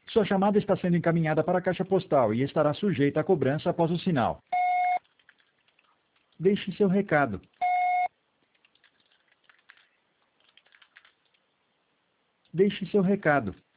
Sua chamada está sendo encaminhada para a caixa postal e estará sujeita a cobrança após o sinal. Deixe seu recado. Deixe seu recado.